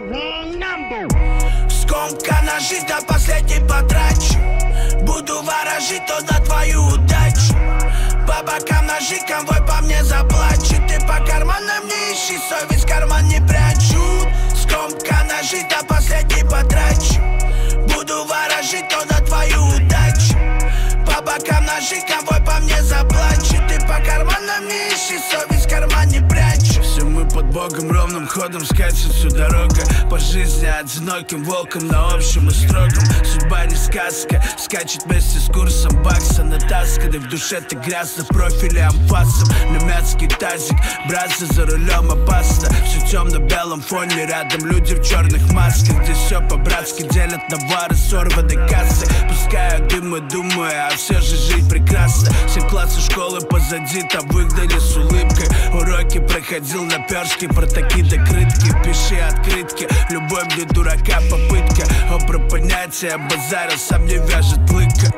Скомка ножи до последней потрачу. Буду ворожить то на твою удачу. По бокам ножи, конвой по мне заплачет. Ты по карманам не ищи, совесть в карман не прячу. Скомка ножи до последней потрачу. Буду ворожить то на твою удачу. По бокам ножи, конвой по мне заплачет. Ты по карманам не ищи, совесть в карман не прячу. Все мы под Богом ровным ходом скачет всю дорогу. По жизни одиноким волком на общем и строгом. Судьба не сказка, скачет вместе с курсом бакса. Натасканный в душе ты грязно профилем фасом. Немецкий тазик, братцы за рулем опасно. Все темно-белом фоне, рядом люди в черных масках. Здесь все по-братски делят навары, сорванной кассы. Пускаю дым и думаю, а все же жить прекрасно. Все классы школы позади, там выгнали с улыбкой. Уроки проходил на перске, про такие докрытки. Пиши открытки, любой мне дурака попытка. Про понятия базара сам не вяжет лыка.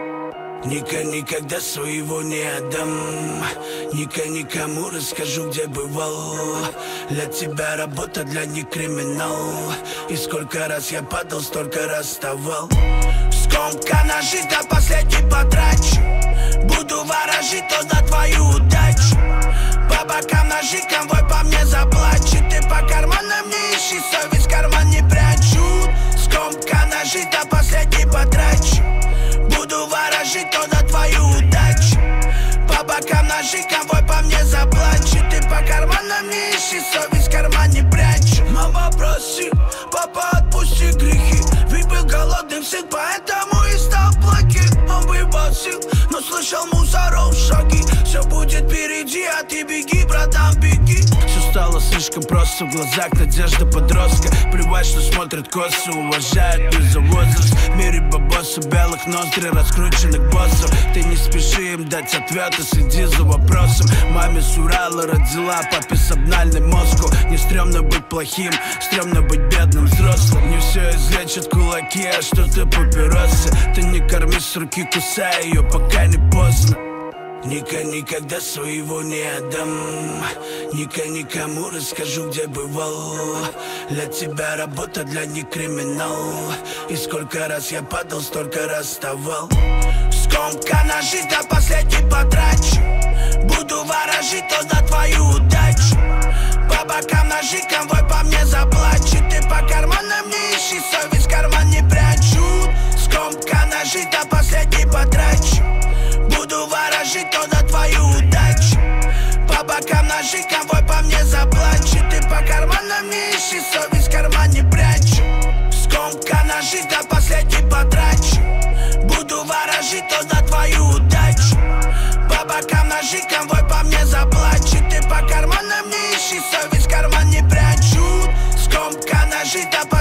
Никогда своего не отдам. Никому расскажу, где бывал. Для тебя работа, для них криминал. И сколько раз я падал, столько раз вставал. Скомка ножи до последней потрачу. Буду ворожить то на твою удачу. По бокам ножи, конвой по мне заплачет. Ты по карманам не ищи, совесть в карман не прячу. Скомка ножи до последней потрачу. Буду ворожить то на твою удачу. По бокам ножи, конвой по мне заплачет. Ты по карманам не ищи, совесть в карман не прячу. Мама просит, папа отпусти грехи. Ведь был голодным сын, поэтому и стал плохим. Он выебал сил, но слышал мусоров шаги. Все будет впереди, а ты беги, братан, беги. Все стало слишком просто, в глазах надежда подростка. Плевать, что смотрят косо, уважают не за возраст. В мире бабоса, белых ноздрей, раскрученных боссов. Ты не спеши им дать ответы, следи за вопросом. Маме с Урала родила, папе с обнальным мозгом. Не стрёмно быть плохим, стрёмно быть бедным взрослым. Не все излечат кулаки, а что-то папиросы. Ты не корми с руки, кусай ее, пока не поздно. Никогда своего не отдам. Никому расскажу, где бывал. Для тебя работа, для них криминал. И сколько раз я падал, столько раз вставал. Скомка ножи до последней потрачу. Буду ворожить то на твою удачу. По бокам ножи, конвой по мне заплачет. Ты по карманам не ищи, совесть в карман не прячу. Скомка ножи до последней потрачу. Буду ворожить то на твою удачу. По бокам ножи, конвой по мне заплачет. Ты по карманам не ищи, совесть в карман не прячу. Скомка ножи до последней потрачу. Буду ворожить то на твою удачу. По бокам ножи, конвой по мне заплачет. Ты по карманам не ищи, совесть в карман не прячу. Скомка ножи до последней потрачу.